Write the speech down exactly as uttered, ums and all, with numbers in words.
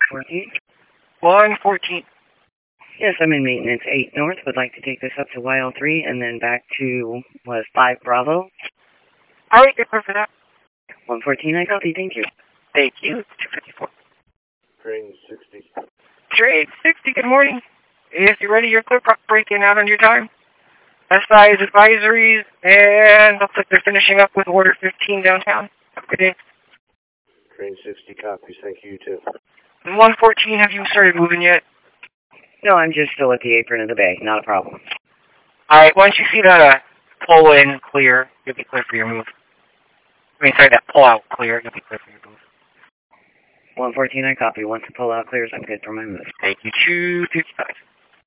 fourteen. one fourteen. Yes, I'm in maintenance eight North. Would like to take this up to Y L three and then back to, was five Bravo. All right, good for that. one fourteen, I copy. Thank you. Thank you. two fifty-four. Train sixty. Train sixty, good morning. If you're ready, you're clear. Breaking out on your time. S I's advisories, and looks like they're finishing up with Order fifteen downtown. Have a good day. Train sixty copies. Thank you, too. And one fourteen, have you started moving yet? No, I'm just still at the apron of the bay. Not a problem. All right, once you see that uh, pull in clear, you'll be clear for your move. I mean, sorry, that pull out clear, you'll be clear for your move. one fourteen, I copy. Once the pull out clears, I'm good for my move. Thank you. two fifty-five.